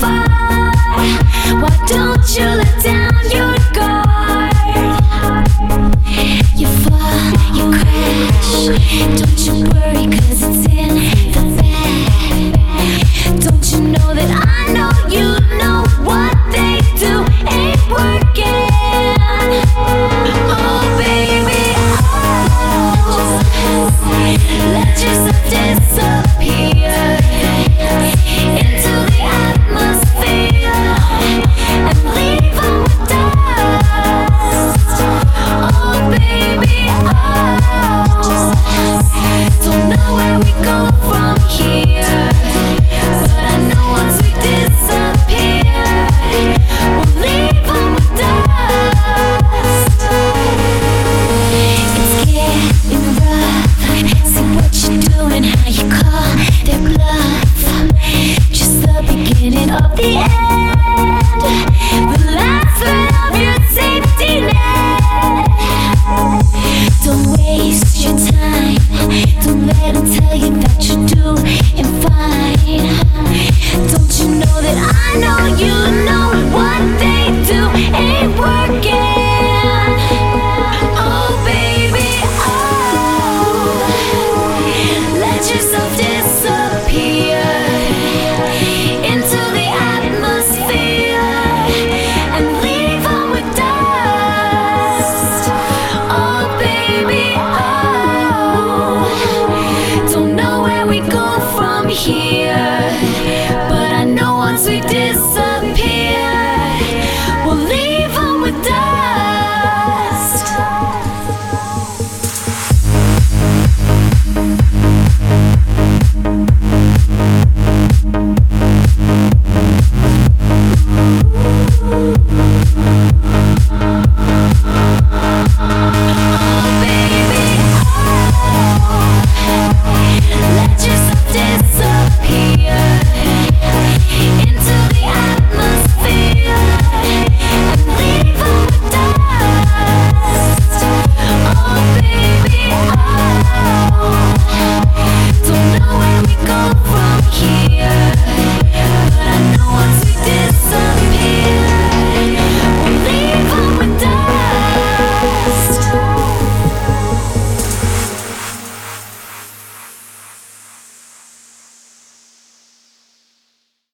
far. Why don't you let down your guard? You fall, you crash. Don't you worry, 'cause it's in the bag. Don't you know that I know you know what they do ain't working? Oh baby, oh, let yourself disappear into the atmosphere and leave on with dust. Oh baby, oh, don't know where we go from here, but I know once we disappear, we'll leave on with dust. It's getting rough. See what you're doing, how you call their bluff. Just the beginning of the end.